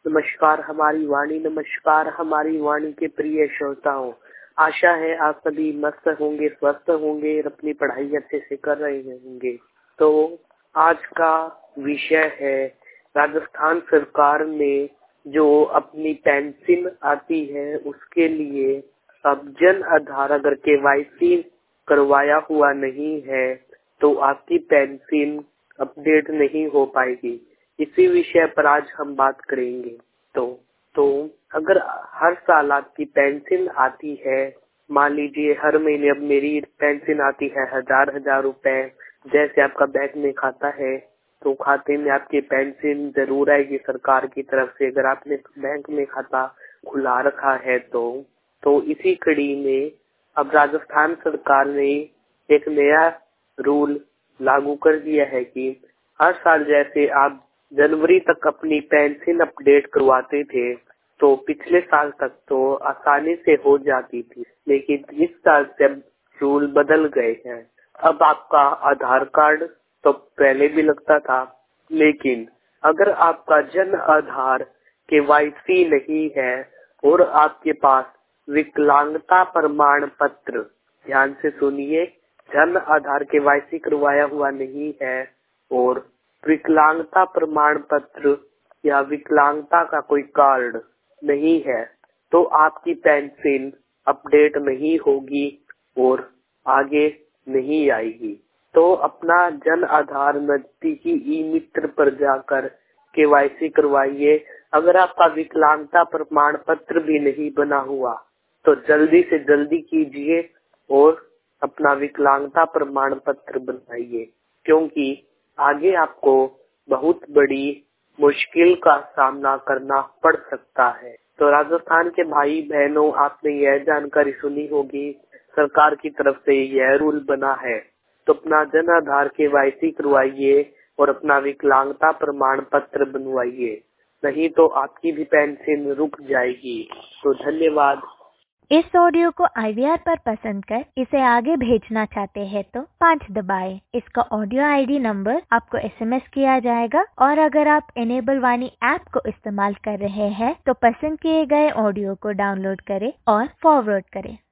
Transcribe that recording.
नमस्कार हमारी वाणी, नमस्कार हमारी वाणी के प्रिय श्रोताओं। आशा है आप सभी मस्त होंगे, स्वस्थ होंगे और अपनी पढ़ाई अच्छे से कर रहे होंगे। तो आज का विषय है राजस्थान सरकार ने जो अपनी पेंशन आती है उसके लिए अब जन आधार अगर KYC करवाया हुआ नहीं है तो आपकी पेंशन अपडेट नहीं हो पाएगी। इसी विषय पर आज हम बात करेंगे। तो अगर हर साल आपकी पेंशन आती है, मान लीजिए हर महीने अब मेरी पेंशन आती है हजार रुपए, जैसे आपका बैंक में खाता है तो खाते में आपकी पेंशन जरूर आएगी सरकार की तरफ से, अगर आपने बैंक में खाता खुला रखा है तो इसी कड़ी में अब राजस्थान सरकार ने एक नया रूल लागू कर दिया है कि हर साल जैसे आप जनवरी तक अपनी पेंशन अपडेट करवाते थे तो पिछले साल तक तो आसानी से हो जाती थी, लेकिन इस साल से रूल बदल गए हैं। अब आपका आधार कार्ड तो पहले भी लगता था, लेकिन अगर आपका जन आधार KYC नहीं है और आपके पास विकलांगता प्रमाण पत्र, ध्यान से सुनिए, जन आधार KYC करवाया हुआ नहीं है और विकलांगता प्रमाण पत्र या विकलांगता का कोई कार्ड नहीं है तो आपकी पेंशन अपडेट नहीं होगी और आगे नहीं आएगी। तो अपना जन आधार नजदीकी ई-मित्र पर जाकर KYC करवाइए। अगर आपका विकलांगता प्रमाण पत्र भी नहीं बना हुआ तो जल्दी से जल्दी कीजिए और अपना विकलांगता प्रमाण पत्र बनाइए, क्योंकि आगे आपको बहुत बड़ी मुश्किल का सामना करना पड़ सकता है। तो राजस्थान के भाई बहनों, आपने यह जानकारी सुनी होगी, सरकार की तरफ से यह रूल बना है तो अपना जन आधार KYC करवाइए और अपना विकलांगता प्रमाण पत्र बनवाइए, नहीं तो आपकी भी पेंशन रुक जाएगी। तो धन्यवाद। इस ऑडियो को IVR पर पसंद कर इसे आगे भेजना चाहते हैं तो 5 दबाएं। इसका ऑडियो ID नंबर आपको SMS किया जाएगा और अगर आप इनेबल वाणी ऐप को इस्तेमाल कर रहे हैं तो पसंद किए गए ऑडियो को डाउनलोड करें और फॉरवर्ड करें।